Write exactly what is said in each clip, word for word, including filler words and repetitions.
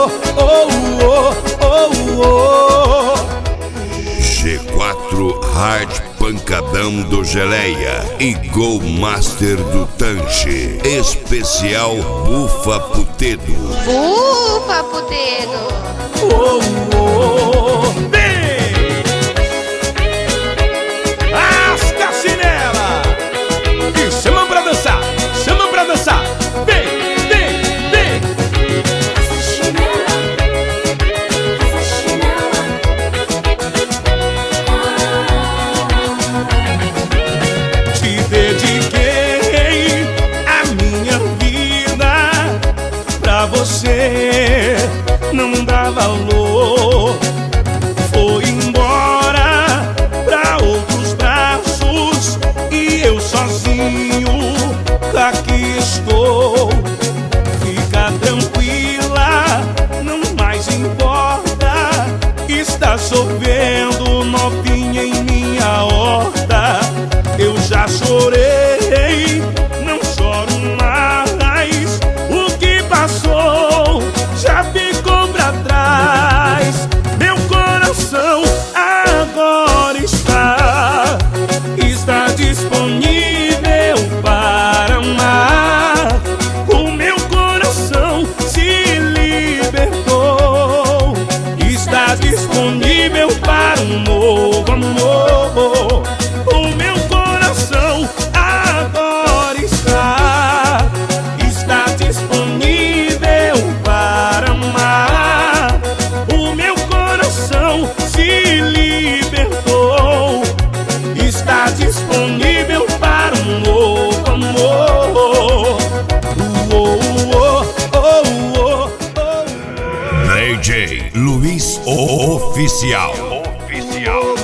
oh, oh, oh, oh. G quatro Hard Pancadão do Geleia e Go Master do Tanche. Especial Bufa Putedo. Bufa Putedo. Oh, oh, oh. Vem! Rasga a chinela! E chama pra dançar! Chama pra dançar! Vem, vem, vem! Essa chinela, essa chinela. Te dediquei a minha vida pra você, não dá valor. Foi embora pra outros braços e eu sozinho aqui estou. Fica tranquila, não mais importa. Está chovendo novinha em minha horta. Eu já chorei, não choro mais. O que passou já ficou pra trás. Meu coração agora está Está disponível para amar. O meu coração se libertou. Está disponível para um novo amor. O meu coração agora está Está disponível para amar. O meu coração se libertou. Está disponível para um novo amor. Oh, oh, oh, oh, oh. D J Luiz Oficial. Oficial.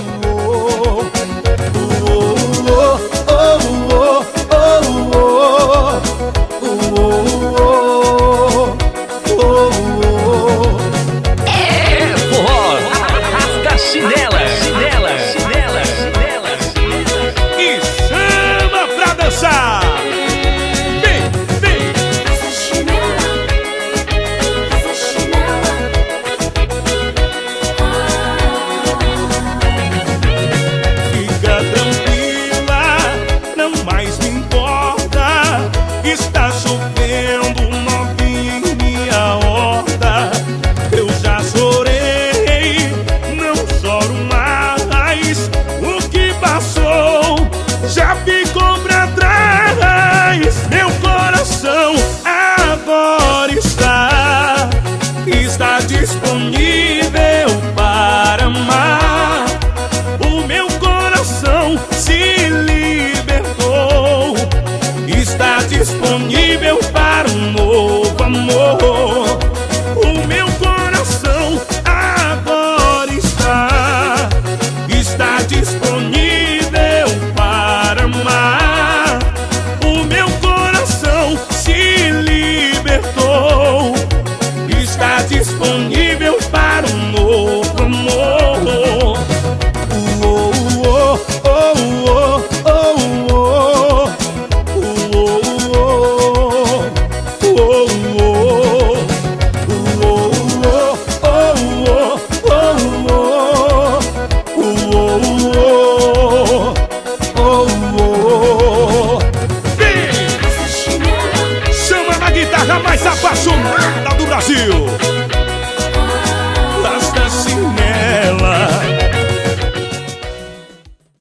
É forró, rasga a chinela, chinela, chinela, chinela, chinela. E chama pra dançar! Vem, vem! Essa chinela, essa chinela. Fica tranquila, não mais me importa. Está chovendo novinha em minha horta. Eu já chorei, não choro mais. O que passou já ficou pra trás. Meu coração agora está Está disponível para amar. O meu coração se libertou. Está disponível para um novo amor. O meu coração agora está Está disponível para amar. O meu coração se libertou. Está disponível para um novo amor. Oh, oh, oh, oh, oh, oh. Oh, oh, oh, oh. Vem! Essa chinela, Chama na guitarra mais apaixonada do Brasil.